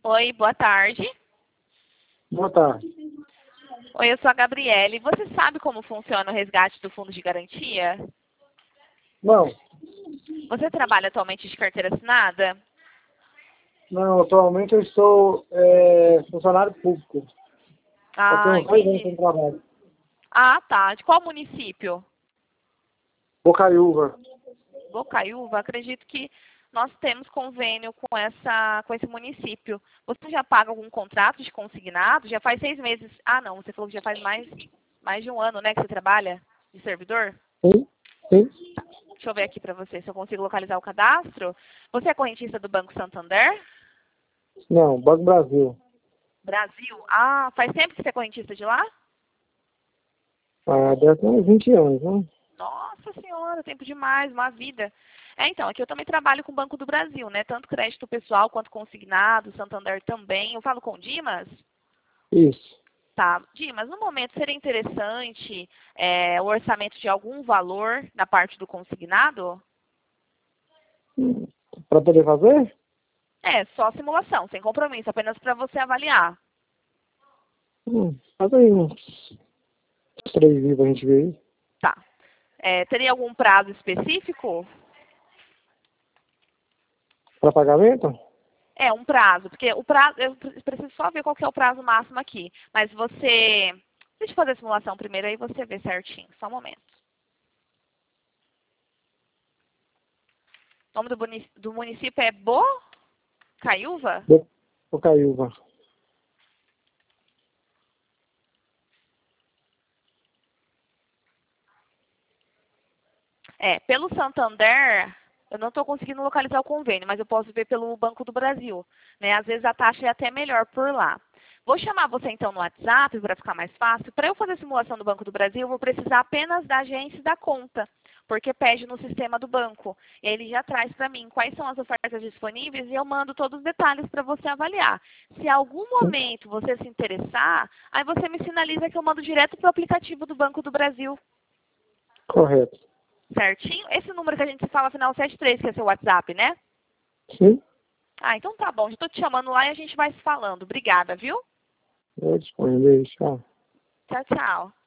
Oi, boa tarde. Boa tarde. Oi, eu sou a Gabriele. Você sabe como funciona o resgate do fundo de garantia? Não, Você trabalha atualmente de carteira assinada? não, atualmente eu estou funcionário público. Eu tenho Ah, uns 2 anos entendi. sem trabalho. Ah, tá. De qual município? Bocaiúva. Bocaiúva. Acredito que nós temos convênio com esse município. Você já paga algum contrato de consignado? Já faz 6 meses. Ah, não. Você falou que já faz mais de um ano, né, que você trabalha de servidor? Sim, sim. Deixa eu ver aqui para você se eu consigo localizar o cadastro. Você é correntista do Banco Santander? Não, Banco Brasil. Brasil? Ah, faz tempo que você é correntista de lá? Deve ter uns 20 anos, né? Nossa senhora, tempo demais, uma vida. Então, aqui eu também trabalho com o Banco do Brasil, né? Tanto crédito pessoal quanto consignado, Santander também. Eu falo com o Dimas? Isso. Tá. Dimas, no momento seria interessante o orçamento de algum valor na parte do consignado? Para poder fazer? Só simulação, sem compromisso, apenas para você avaliar. Faz aí uns 3 dias pra gente ver aí. Tá. Teria algum prazo específico? Para pagamento? Um prazo, porque o prazo, eu preciso só ver qual que é o prazo máximo aqui. Mas você, deixa eu fazer a simulação primeiro, aí você vê certinho. Só um momento. O nome do município é Bocaiúva? Bocaiúva. Pelo Santander, eu não estou conseguindo localizar o convênio, mas eu posso ver pelo Banco do Brasil, né? Às vezes a taxa é até melhor por lá. Vou chamar você então no WhatsApp para ficar mais fácil. Para eu fazer a simulação do Banco do Brasil, eu vou precisar apenas da agência e da conta, porque pede no sistema do banco. E aí ele já traz para mim quais são as ofertas disponíveis e eu mando todos os detalhes para você avaliar. Se em algum momento você se interessar, aí você me sinaliza que eu mando direto para o aplicativo do Banco do Brasil. Correto. Certinho? Esse número que a gente se fala, final 73, que é seu WhatsApp, né? Sim. Então tá bom. Já estou te chamando lá e a gente vai se falando. Obrigada, viu? Eu disponho. Beijo. Tchau. Tchau, tchau.